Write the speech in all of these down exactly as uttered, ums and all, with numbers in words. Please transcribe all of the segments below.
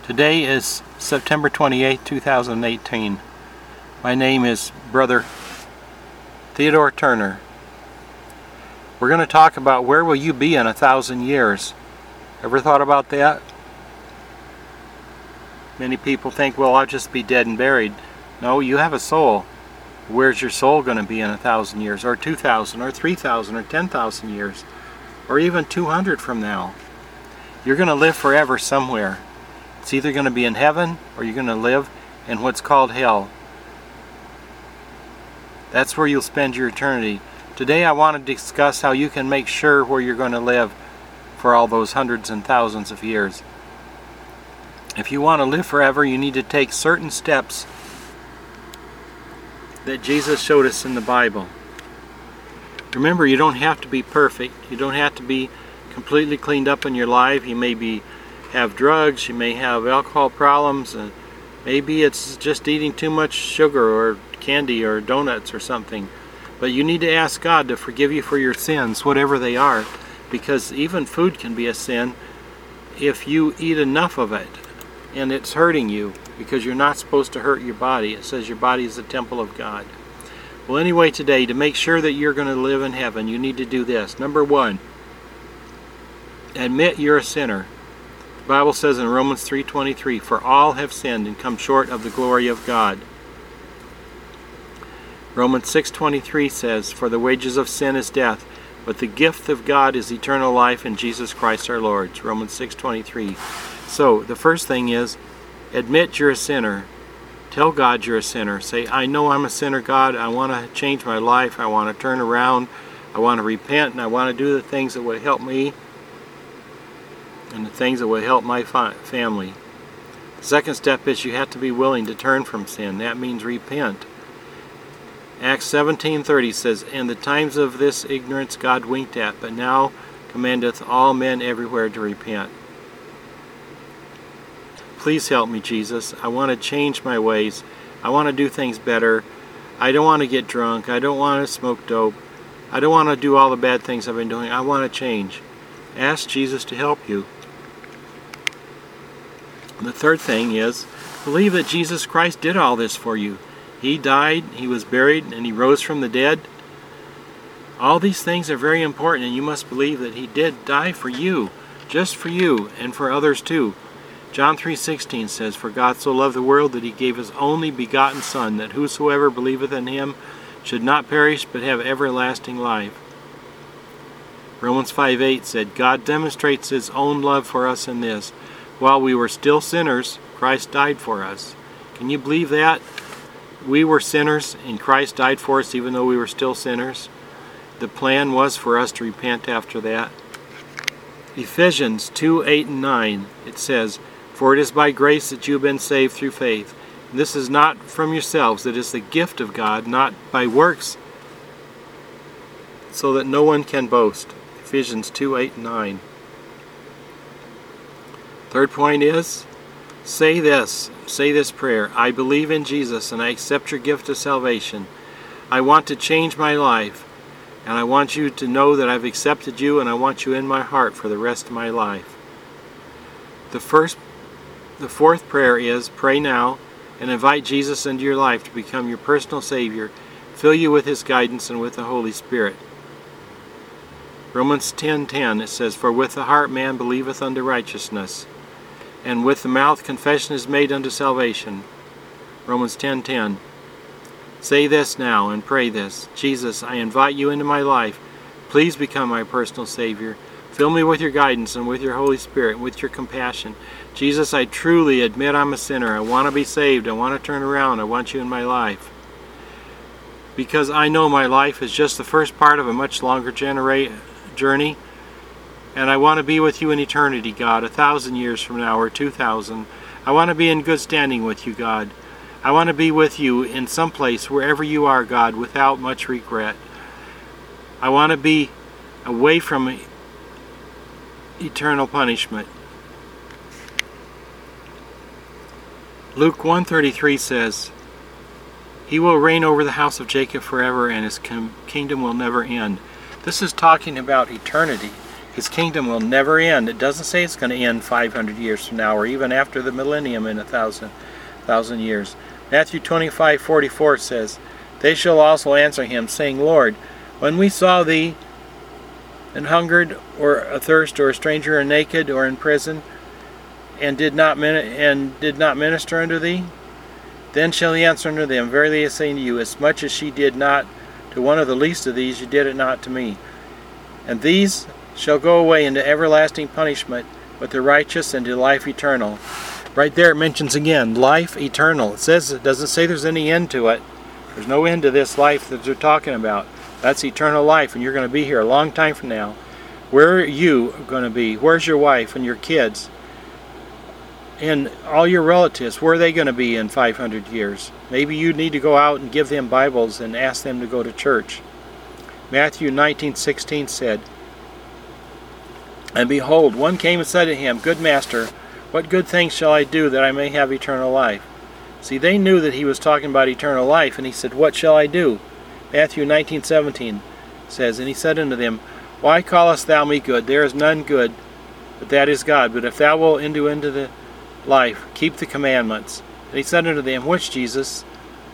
Today is September twenty-eighth, two thousand eighteen. My name is Brother Theodore Turner. We're going to talk about where will you be in a thousand years. Ever thought about that? Many people think, well, I'll just be dead and buried. No, you have a soul. Where's your soul going to be in a thousand years, or two thousand, or three thousand, or ten thousand years, or even two hundred from now? You're going to live forever somewhere. It's either going to be in heaven, or you're going to live in what's called hell. That's where you'll spend your eternity. Today I want to discuss how you can make sure where you're going to live for all those hundreds and thousands of years. If you want to live forever, you need to take certain steps that Jesus showed us in the Bible. Remember, you don't have to be perfect. You don't have to be completely cleaned up in your life. You may be have drugs, you may have alcohol problems, and maybe it's just eating too much sugar or candy or donuts or something. But you need to ask God to forgive you for your sins, whatever they are, because even food can be a sin if you eat enough of it and it's hurting you, because you're not supposed to hurt your body. It says your body is the temple of God. Well, anyway, today, to make sure that you're going to live in heaven, you need to do this. Number one, admit you're a sinner. The Bible says in Romans three twenty-three, for all have sinned and come short of the glory of God. Romans six twenty-three says, for the wages of sin is death, but the gift of God is eternal life in Jesus Christ our Lord. Romans six twenty-three. So, the first thing is, admit you're a sinner. Tell God you're a sinner. Say, I know I'm a sinner, God. I want to change my life. I want to turn around. I want to repent, and I want to do the things that will help me and the things that will help my fi- family. The second step is you have to be willing to turn from sin. That means repent. Acts seventeen thirty says, in the times of this ignorance God winked at, but now commandeth all men everywhere to repent. Please help me, Jesus. I want to change my ways. I want to do things better. I don't want to get drunk. I don't want to smoke dope. I don't want to do all the bad things I've been doing. I want to change. Ask Jesus to help you. And the third thing is, believe that Jesus Christ did all this for you. He died, He was buried, and He rose from the dead. All these things are very important, and you must believe that He did die for you, just for you, and for others too. John three sixteen says, for God so loved the world that He gave His only begotten Son, that whosoever believeth in Him should not perish, but have everlasting life. Romans five eight said, God demonstrates His own love for us in this: while we were still sinners, Christ died for us. Can you believe that? We were sinners, and Christ died for us even though we were still sinners. The plan was for us to repent after that. Ephesians two eight and nine, it says, for it is by grace that you have been saved through faith. And this is not from yourselves, it is the gift of God, not by works, so that no one can boast. Ephesians two eight and nine. Third point is, say this, say this prayer: I believe in Jesus and I accept your gift of salvation. I want to change my life, and I want you to know that I've accepted you, and I want you in my heart for the rest of my life. The first, the fourth prayer is, pray now and invite Jesus into your life to become your personal Savior, fill you with His guidance and with the Holy Spirit. Romans ten ten, it says, for with the heart man believeth unto righteousness, and with the mouth confession is made unto salvation. Romans ten ten. Say this now and pray this: Jesus, I invite you into my life. Please become my personal Savior. Fill me with your guidance and with your Holy Spirit and with your compassion. Jesus, I truly admit I'm a sinner. I want to be saved. I want to turn around. I want you in my life. Because I know my life is just the first part of a much longer genera- journey. And I want to be with you in eternity, God, a thousand years from now, or two thousand. I want to be in good standing with you, God. I want to be with you in some place, wherever you are, God, without much regret. I want to be away from eternal punishment. Luke one thirty-three says, He will reign over the house of Jacob forever, and His kingdom will never end. This is talking about eternity. His kingdom will never end. It doesn't say it's going to end five hundred years from now or even after the millennium in a thousand, thousand years. Matthew twenty-five forty-four says, "They shall also answer him, saying, Lord, when we saw thee and hungered or athirst or a stranger or naked or in prison, and did not min- and did not minister unto thee? Then shall he answer unto them, Verily I say unto you, as much as she did not to one of the least of these, you did it not to me. And these shall go away into everlasting punishment, but the righteous into life eternal." Right there it mentions again, life eternal. It says, it doesn't say there's any end to it. There's no end to this life that they're talking about. That's eternal life, and you're going to be here a long time from now. Where are you going to be? Where's your wife and your kids? And all your relatives, where are they going to be in five hundred years? Maybe you need to go out and give them Bibles and ask them to go to church. Matthew nineteen sixteen said, "And behold, one came and said to him, Good master, what good things shall I do that I may have eternal life?" See, they knew that he was talking about eternal life, and he said, "What shall I do?" Matthew nineteen seventeen says, "And he said unto them, Why callest thou me good? There is none good, but that is God. But if thou wilt enter into the life, keep the commandments." And he said unto them, "Which, Jesus?"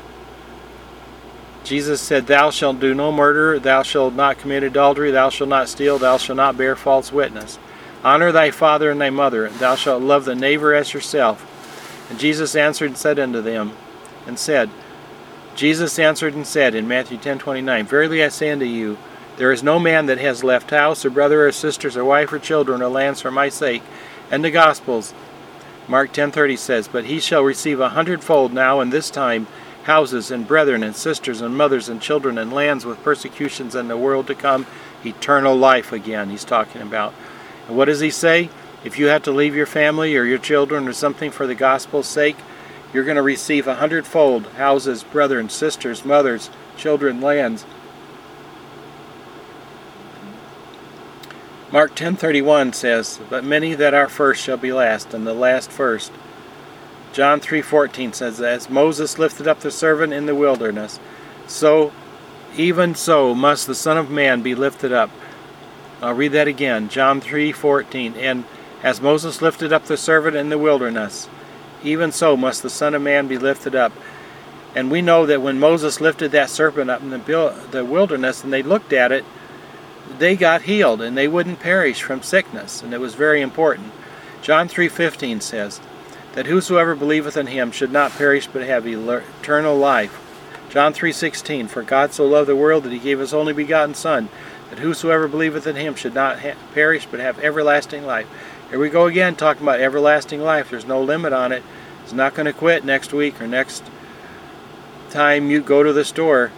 Jesus said, "Thou shalt do no murder, thou shalt not commit adultery, thou shalt not steal, thou shalt not bear false witness. Honor thy father and thy mother, and thou shalt love thy neighbor as yourself." And Jesus answered and said unto them, and said, Jesus answered and said in Matthew ten twenty-nine, "Verily I say unto you, there is no man that has left house, or brother, or sisters, or wife, or children, or lands for my sake, and the gospel's." Mark ten thirty says, "But he shall receive a hundredfold now in this time, houses, and brethren, and sisters, and mothers, and children, and lands with persecutions in the world to come, eternal life." Again, he's talking about. And what does he say? If you have to leave your family or your children or something for the gospel's sake, you're going to receive a hundredfold, houses, brethren, sisters, mothers, children, lands. Mark ten thirty-one says, "But many that are first shall be last, and the last first." John three fourteen says, "As Moses lifted up the servant in the wilderness, so even so must the Son of Man be lifted up." I'll read that again. John three fourteen, "And as Moses lifted up the servant in the wilderness, even so must the Son of Man be lifted up." And we know that when Moses lifted that serpent up in the the wilderness and they looked at it, they got healed and they wouldn't perish from sickness, and it was very important. John three fifteen says that whosoever believeth in him should not perish but have eternal life. John three sixteen, "For God so loved the world that he gave his only begotten Son, that whosoever believeth in him should not ha- perish but have everlasting life." Here we go again, talking about everlasting life. There's no limit on it. It's not going to quit next week or next time you go to the store.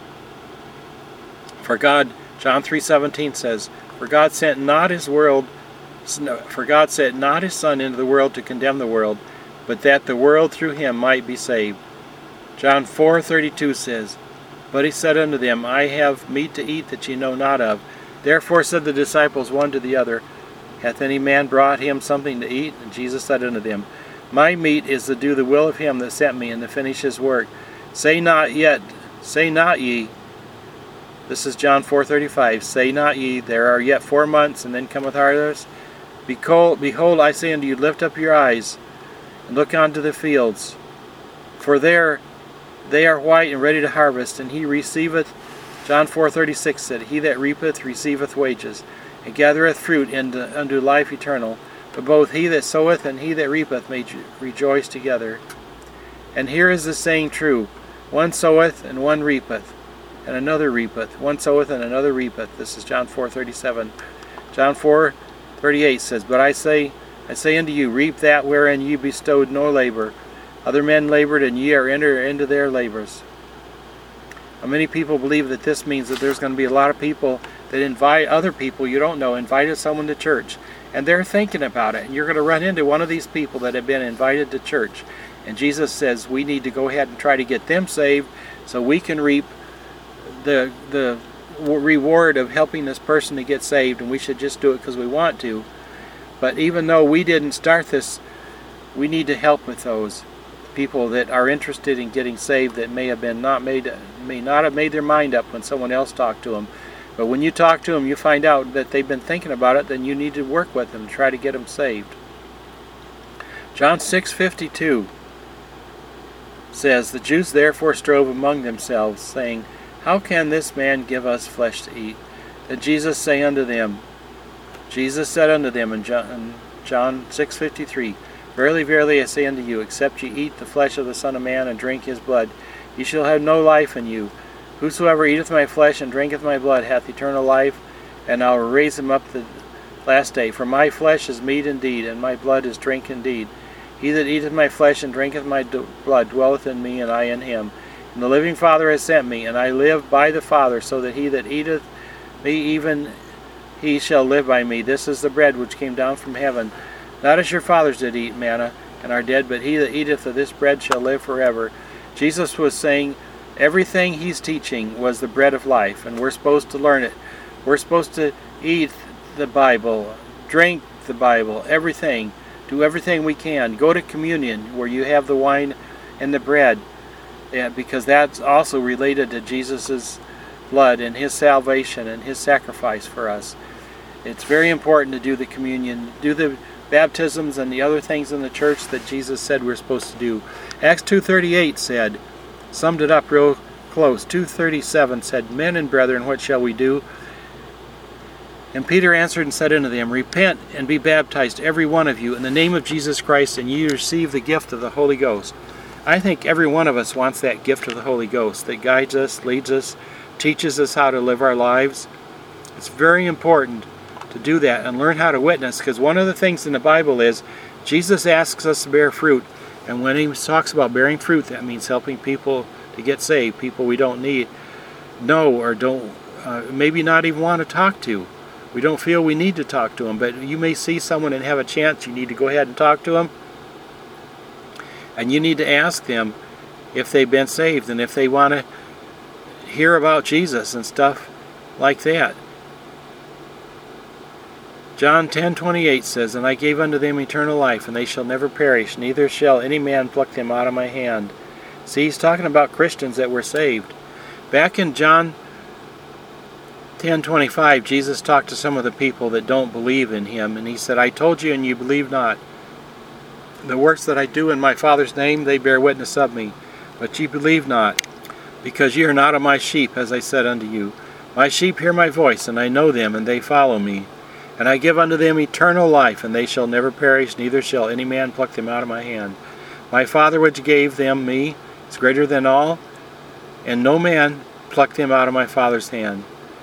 For God, John three seventeen says, "For God sent not his world, for God sent not his Son into the world to condemn the world, but that the world through him might be saved." John four thirty-two says, "But he said unto them, I have meat to eat that ye know not of." Therefore said the disciples one to the other, "Hath any man brought him something to eat?" And Jesus said unto them, "My meat is to do the will of him that sent me, and to finish his work. Say not yet, say not ye," this is John four thirty-five, "Say not ye, there are yet four months, and then cometh harvest. Behold, behold, I say unto you, lift up your eyes, and look unto the fields, for there they are white and ready to harvest, and he receiveth," John four thirty-six said, "He that reapeth receiveth wages, and gathereth fruit into, unto life eternal. But both he that soweth and he that reapeth may rejoice together. And here is the saying true, one soweth and one reapeth, and another reapeth. One soweth and another reapeth." This is John four thirty-seven. John four thirty-eight says, "But I say, I say unto you, reap that wherein ye bestowed no labor. Other men labored, and ye are entered into their labors." Now, many people believe that this means that there's going to be a lot of people that invite other people you don't know, invited someone to church, and they're thinking about it, and you're going to run into one of these people that have been invited to church. And Jesus says we need to go ahead and try to get them saved so we can reap the the reward of helping this person to get saved, and we should just do it because we want to. But even though we didn't start this, we need to help with those people that are interested in getting saved that may have been not made may not have made their mind up when someone else talked to them. But when you talk to them, you find out that they've been thinking about it, then you need to work with them, try to get them saved. John six fifty-two says, "The Jews therefore strove among themselves, saying, How can this man give us flesh to eat? Then Jesus say unto them, Jesus said unto them in John six fifty-three, Verily, verily, I say unto you, except ye eat the flesh of the Son of Man and drink his blood, ye shall have no life in you. Whosoever eateth my flesh and drinketh my blood hath eternal life, and I will raise him up the last day. For my flesh is meat indeed, and my blood is drink indeed. He that eateth my flesh and drinketh my blood dwelleth in me, and I in him. And the living Father has sent me, and I live by the Father, so that he that eateth me, even he shall live by me. This is the bread which came down from heaven, not as your fathers did eat manna, and are dead, but he that eateth of this bread shall live forever." Jesus was saying everything he's teaching was the bread of life, and we're supposed to learn it. We're supposed to eat the Bible, drink the Bible, everything. Do everything we can. Go to communion where you have the wine and the bread, yeah, because that's also related to Jesus' blood and his salvation and his sacrifice for us. It's very important to do the communion, do the baptisms and the other things in the church that Jesus said we're supposed to do. Acts two thirty-eight said, summed it up real close. two thirty-seven said, "Men and brethren, what shall we do?" And Peter answered and said unto them, "Repent and be baptized, every one of you, in the name of Jesus Christ, and ye receive the gift of the Holy Ghost." I think every one of us wants that gift of the Holy Ghost that guides us, leads us, teaches us how to live our lives. It's very important to do that and learn how to witness, because one of the things in the Bible is Jesus asks us to bear fruit, and when he talks about bearing fruit, that means helping people to get saved, people we don't need, know, or don't, uh, maybe not even want to talk to. We don't feel we need to talk to them, but you may see someone and have a chance. You need to go ahead and talk to them, and you need to ask them if they've been saved and if they want to hear about Jesus and stuff like that. John ten twenty-eight says, "And I gave unto them eternal life, and they shall never perish, neither shall any man pluck them out of my hand." See, he's talking about Christians that were saved. Back in John ten twenty-five, Jesus talked to some of the people that don't believe in him, and he said, "I told you, and you believe not. The works that I do in my Father's name, they bear witness of me. But ye believe not, because ye are not of my sheep, as I said unto you. My sheep hear my voice, and I know them, and they follow me. And I give unto them eternal life, and they shall never perish, neither shall any man pluck them out of my hand. My Father which gave them me is greater than all, and no man pluck them out of my Father's hand."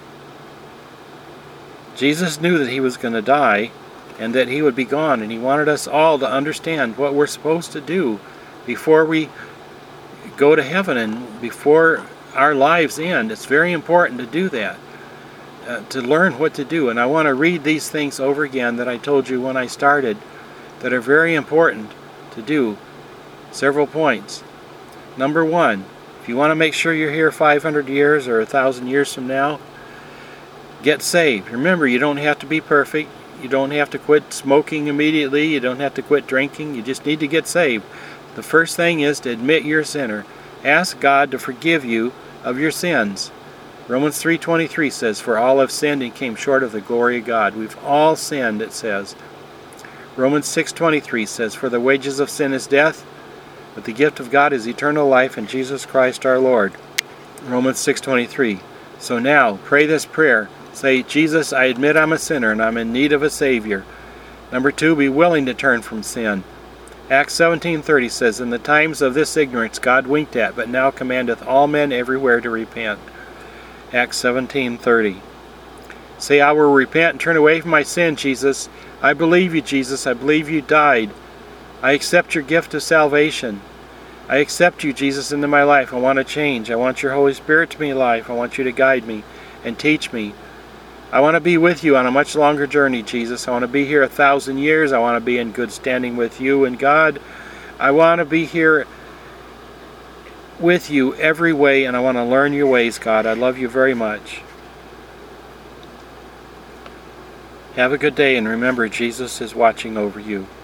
Jesus knew that he was going to die and that he would be gone, and he wanted us all to understand what we're supposed to do before we go to heaven and before our lives end. It's very important to do that, uh, to learn what to do. And I want to read these things over again that I told you when I started that are very important to do. Several points. Number one, if you want to make sure you're here five hundred years or one thousand years from now, get saved. Remember, you don't have to be perfect. You don't have to quit smoking immediately. You don't have to quit drinking. You just need to get saved. The first thing is to admit you're a sinner. Ask God to forgive you of your sins. Romans three twenty-three says, "For all have sinned and came short of the glory of God." We've all sinned, it says. Romans six twenty-three says, "For the wages of sin is death, but the gift of God is eternal life in Jesus Christ our Lord." Romans six twenty-three. So now, pray this prayer. Say, "Jesus, I admit I'm a sinner and I'm in need of a Savior." Number two, be willing to turn from sin. Acts seventeen thirty says, "In the times of this ignorance God winked at, but now commandeth all men everywhere to repent." Acts seventeen thirty. Say, "I will repent and turn away from my sin, Jesus. I believe you, Jesus. I believe you died. I accept your gift of salvation. I accept you, Jesus, into my life. I want to change. I want your Holy Spirit to be in my life. I want you to guide me and teach me. I want to be with you on a much longer journey, Jesus. I want to be here a thousand years. I want to be in good standing with you and God. I want to be here with you every way, and I want to learn your ways, God. I love you very much." Have a good day, and remember, Jesus is watching over you.